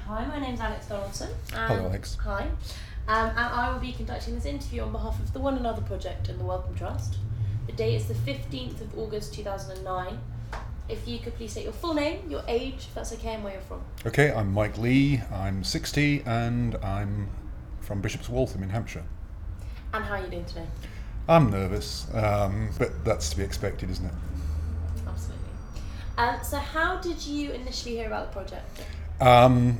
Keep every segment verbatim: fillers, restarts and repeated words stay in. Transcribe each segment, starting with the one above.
Hi, my name's Alex Donaldson. Um, Hello, Alex. Hi. Um, and I will be conducting this interview on behalf of the One Another Project and the Wellcome Trust. The date is the fifteenth of August two thousand nine. If you could please state your full name, your age, if that's okay, and where you're from. Okay, I'm Mike Lee, I'm sixty and I'm from Bishop's Waltham in Hampshire. And how are you doing today? I'm nervous, um, but that's to be expected, isn't it? Absolutely. Um, so how did you initially hear about the project? Um,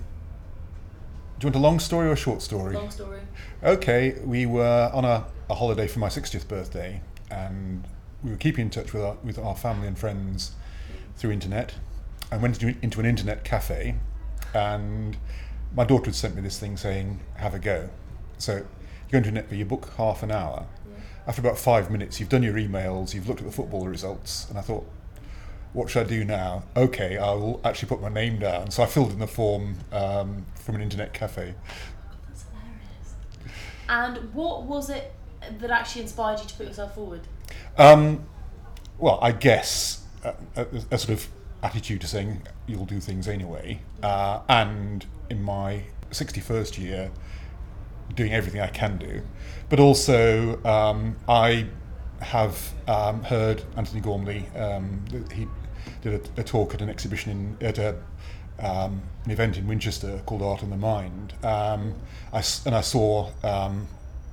do you want a long story or a short story? Long story. Okay, we were on a, a holiday for my sixtieth birthday and we were keeping in touch with our, with our family and friends through internet. I went into, into an internet cafe and my daughter had sent me this thing saying, have a go. So you go into internet, you book half an hour. Yeah. After about five minutes, you've done your emails, you've looked at the football results, and I thought, what should I do now? Okay, I will actually put my name down. So I filled in the form um, from an internet cafe. That's hilarious. And what was it that actually inspired you to put yourself forward? Um, well, I guess a, a, a sort of attitude to saying you'll do things anyway. Uh, and in my sixty-first year, doing everything I can do. But also, um, I have um, heard Anthony Gormley, um, he did a, a talk at an exhibition in, at a, um, an event in Winchester called Art and the Mind. Um, I, and I saw, um,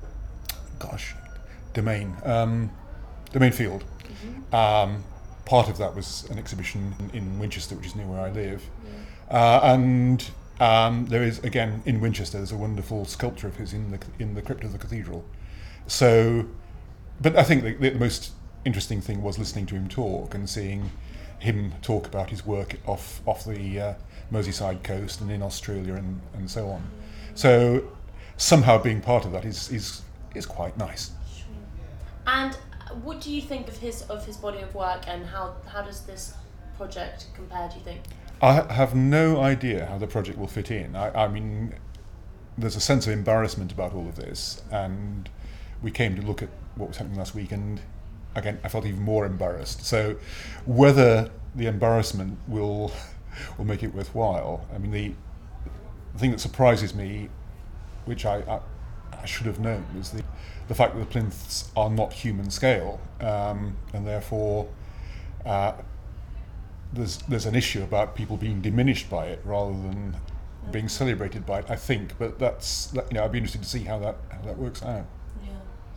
gosh, Domain, um, Domain Field. Mm-hmm. Um, part of that was an exhibition in, in Winchester, which is near where I live. Yeah. Uh, and um, there is, again, in Winchester, there's a wonderful sculpture of his in the in the crypt of the cathedral. So, but I think the, the most interesting thing was listening to him talk and seeing him talk about his work off off the uh, Merseyside coast and in Australia and, and so on. So somehow being part of that is is, is quite nice. Sure. And what do you think of his of his body of work, and how, how does this project compare, do you think? I have no idea how the project will fit in. I, I mean, there's a sense of embarrassment about all of this, and we came to look at what was happening last week, and again, I felt even more embarrassed. So, whether the embarrassment will will make it worthwhile. I mean, the, the thing that surprises me, which I, I, I should have known, is the the fact that the plinths are not human scale, um, and therefore uh, there's there's an issue about people being diminished by it rather than being celebrated by it, I think. But that's, you know, I'd be interested to see how that how that works out. Yeah.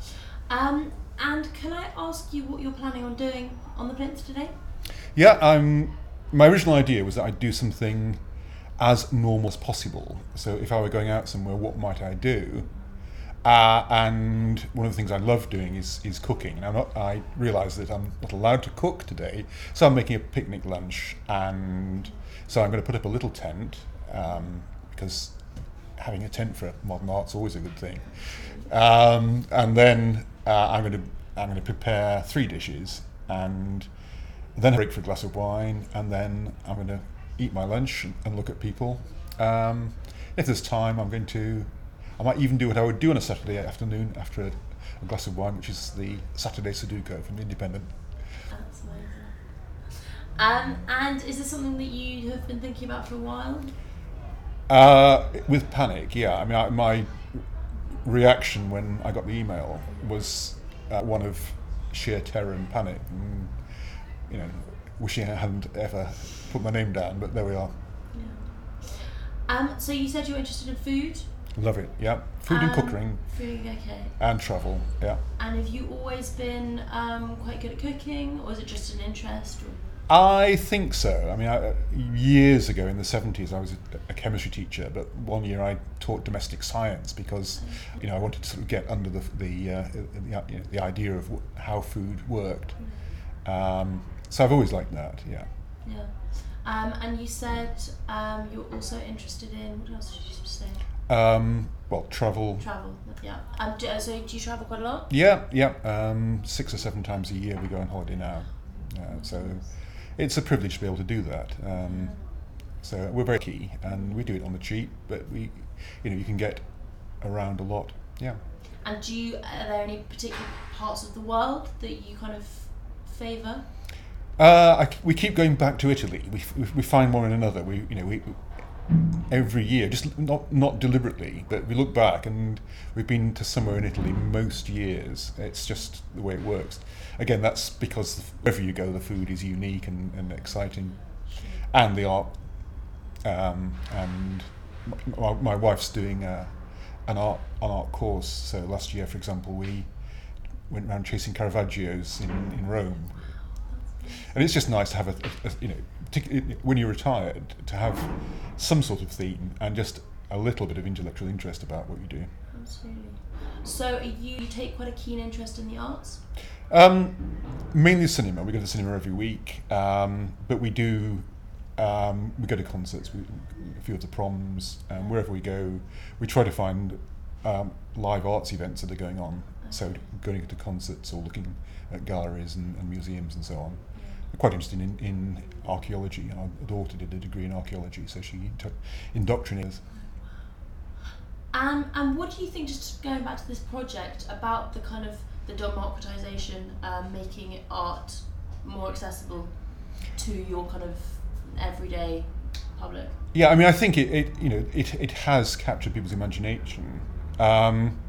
Um, and can I ask you what you're planning on doing on the plinth today? Yeah, um, my original idea was that I'd do something as normal as possible. So if I were going out somewhere, what might I do? Uh, and one of the things I love doing is is cooking. And I'm not, I realise that I'm not allowed to cook today, so I'm making a picnic lunch. And so I'm going to put up a little tent, um, because having a tent for modern art's always a good thing. Um, and then uh, I'm going to I'm going to prepare three dishes, and then break for a glass of wine, and then I'm going to eat my lunch and, and look at people. Um, if there's time, I'm going to. I might even do what I would do on a Saturday afternoon after a, a glass of wine, which is the Saturday Sudoku from the Independent. That's amazing. Um, and is this something that you have been thinking about for a while? Uh, with panic, yeah. I mean, I, my reaction when I got the email was uh, one of sheer terror and panic, and, you know, wishing I hadn't ever put my name down, but there we are. Yeah. Um, so you said you were interested in food? Love it, yeah. Food um, and cooking. Food, okay. And travel, yeah. And have you always been um, quite good at cooking, or is it just an interest? Or? I think so. I mean, I, years ago in the seventies, I was a, a chemistry teacher, but one year I taught domestic science because, you know, I wanted to sort of get under the the uh, the, you know, the idea of w- how food worked. Um, so I've always liked that, yeah. Yeah. Um, and you said um, you're also interested in, what else did you say? Um, well, travel. Travel, yeah. Um, do, so do you travel quite a lot? Yeah, yeah. Um, six or seven times a year we go on holiday now. Uh, so it's a privilege to be able to do that. Um, so we're very key, and we do it on the cheap, but we, you know, you can get around a lot. Yeah. And do you, are there any particular parts of the world that you kind of favour? Uh, I, we keep going back to Italy. We, we we find one and another. We you know we every year, just not not deliberately, but we look back and we've been to somewhere in Italy most years. It's just the way it works. Again, that's because wherever you go, the food is unique and, and exciting, and the art. Um, and my, my wife's doing a, an art an art course. So last year, for example, we went around chasing Caravaggios in, in Rome, and it's just nice to have a, a, a you know. When you're retired, to have some sort of theme and just a little bit of intellectual interest about what you do. Absolutely. So you, you take quite a keen interest in the arts? Um, mainly cinema. We go to the cinema every week, um, but we do um, we go to concerts. We, a few of the proms, um, wherever we go, we try to find um, live arts events that are going on. Okay. So going to concerts or looking at galleries and, and museums and so on. Quite interested in, in archaeology. Our daughter did a degree in archaeology, so she took indoctrinated. And and what do you think, just going back to this project, about the kind of the democratization, um, making art more accessible to your kind of everyday public? Yeah, I mean, I think it, it you know it it has captured people's imagination. Um,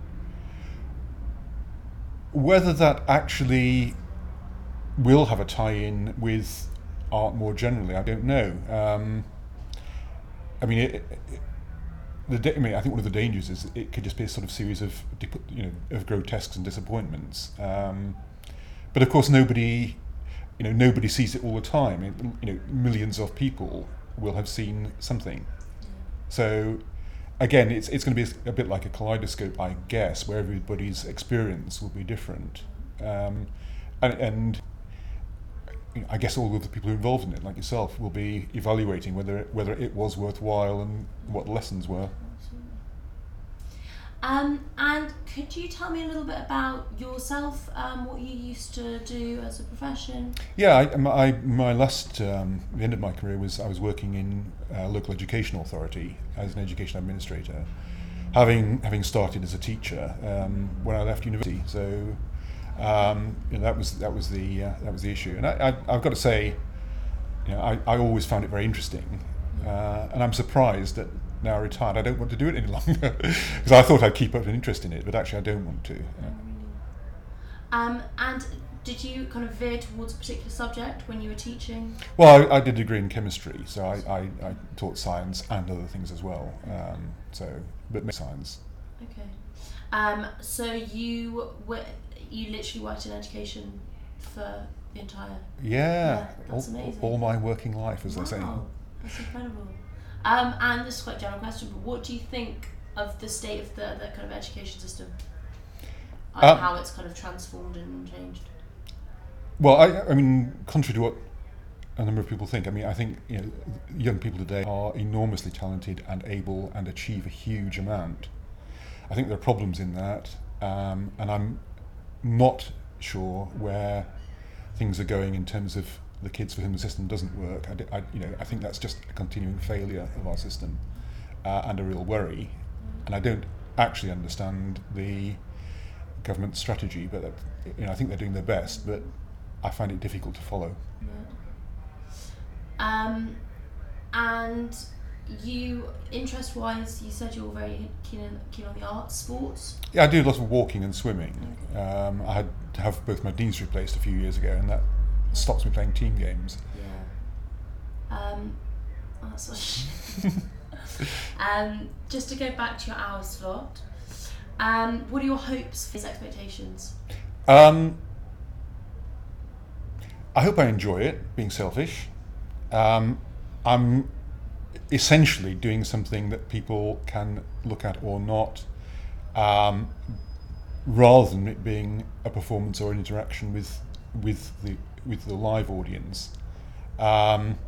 whether that actually will have a tie-in with art more generally, I don't know. Um, I mean, it, it, the da- I mean, I think one of the dangers is it could just be a sort of series of, you know, of grotesques and disappointments. Um, but of course, nobody, you know, nobody sees it all the time. It, you know, millions of people will have seen something. So, again, it's it's going to be a, a bit like a kaleidoscope, I guess, where everybody's experience will be different, um, and. and I guess all of the people who are involved in it, like yourself, will be evaluating whether it, whether it was worthwhile and what the lessons were. Um, and could you tell me a little bit about yourself, um, what you used to do as a profession? Yeah, I, my, my last, um, the end of my career was I was working in a local education authority as an education administrator, having having started as a teacher um, when I left university. So. Um, you know, that was that was the uh, that was the issue, and I, I, I've got to say, you know, I, I always found it very interesting, uh, and I'm surprised that now retired I don't want to do it any longer, because I thought I'd keep up an interest in it, but actually I don't want to. Yeah. Um, and did you kind of veer towards a particular subject when you were teaching? Well, I, I did a degree in chemistry, so I, I, I taught science and other things as well. Um, so, but science. Okay. Um, so you were. You literally worked in education for the entire... Yeah, yeah that's all, amazing. all my working life, as wow, they say. That's incredible. Um, and this is quite a general question, but what do you think of the state of the, the kind of education system? And uh, how it's kind of transformed and changed? Well, I, I mean, contrary to what a number of people think, I mean, I think, you know, young people today are enormously talented and able and achieve a huge amount. I think there are problems in that, um, and I'm not sure where things are going in terms of the kids for whom the system doesn't work. I, I, you know, I think that's just a continuing failure of our system, uh, and a real worry. And I don't actually understand the government strategy, but uh, you know, I think they're doing their best, but I find it difficult to follow. Yeah. Um, and you, interest-wise, you said you were very keen on, keen on the arts, sports? Yeah, I do lots of walking and swimming. Um, I had to have both my knees replaced a few years ago, and that stops me playing team games. Yeah. Um, oh, that's what um, just to go back to your hours slot, um, what are your hopes for these expectations? Um, I hope I enjoy it, being selfish. Um, I'm essentially doing something that people can look at or not, um, rather than it being a performance or an interaction with with the with the live audience. Um,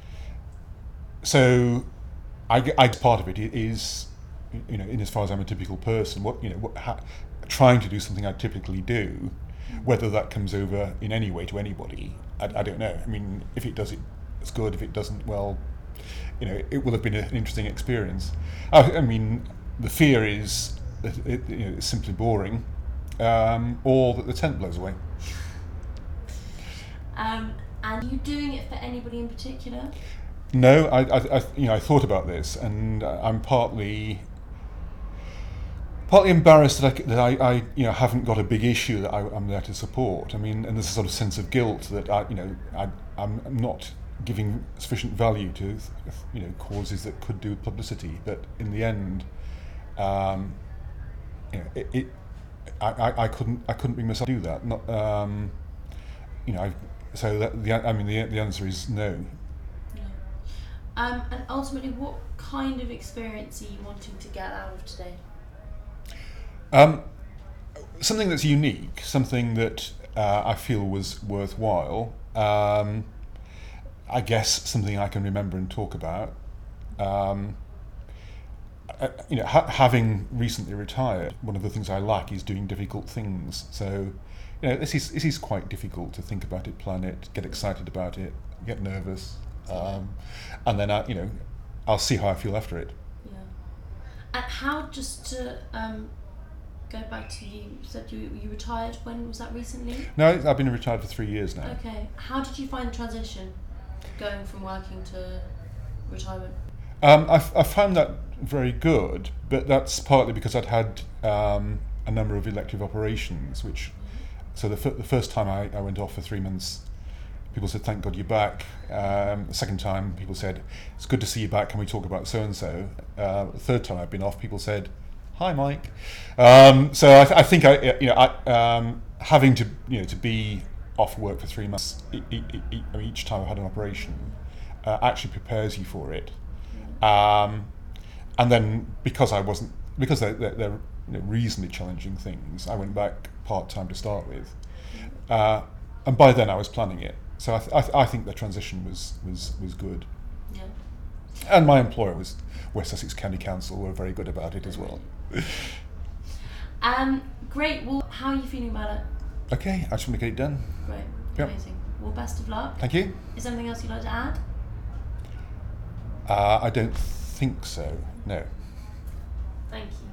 so, I, I part of it is, you know, in as far as I'm a typical person, what you know, what, ha, trying to do something I typically do, whether that comes over in any way to anybody, I, I don't know. I mean, if it does, it, it's good. If it doesn't, well, you know, it will have been an interesting experience. I, I mean, the fear is that it, you know, it's simply boring, um, or that the tent blows away. Um, and are you doing it for anybody in particular? No, I, I, I, you know, I thought about this, and I'm partly, partly embarrassed that I, that I, I, you know, haven't got a big issue that I, I'm there to support. I mean, and there's a sort of sense of guilt that I, you know, I, I'm not giving sufficient value to, you know, causes that could do with publicity. But in the end, um, you know, it, it I, I, I couldn't, I couldn't bring myself to do that. Not, um, you know, I, so that the, I mean, the the answer is no. Um, and ultimately, what kind of experience are you wanting to get out of today? Um, something that's unique, something that uh, I feel was worthwhile. Um, I guess something I can remember and talk about. Um, I, you know, ha- having recently retired, one of the things I like is doing difficult things. So, you know, this is this is quite difficult to think about it, plan it, get excited about it, get nervous. Um, and then I, you know, I'll see how I feel after it. Yeah. And how, just to um, go back to, you said you you retired. When was that recently? No, I've been retired for three years now. Okay. How did you find the transition, going from working to retirement? Um, I, I found that very good, but that's partly because I'd had um, a number of elective operations, which, so the, f- the first time I, I went off for three months, people said, thank God you're back. Um, the second time, people said, it's good to see you back, can we talk about so-and-so? Uh, the third time I've been off, people said, hi, Mike. Um, so I, th- I think I, you know, I, um, having to, you know, to be off work for three months e- e- e- each time I had an operation uh, actually prepares you for it. Um, and then because I wasn't, because they're, they're, they're you know, reasonably challenging things, I went back part-time to start with. Uh, and by then I was planning it. So I, th- I, th- I think the transition was, was, was good. Yeah. And my employer was West Sussex County Council, were very good about it as well. Um, great. Well, how are you feeling about it? Okay, I just want to get it done. Great. Yep. Amazing. Well, best of luck. Thank you. Is there anything else you'd like to add? Uh, I don't think so, no. Thank you.